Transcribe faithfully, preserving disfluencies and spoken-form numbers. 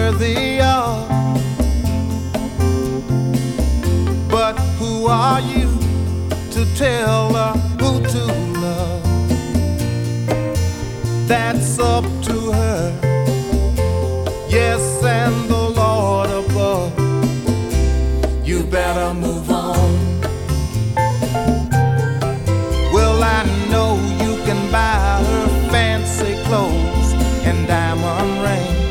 worthy of. But who are you to tell her who to love? That's up to her. Yes, and the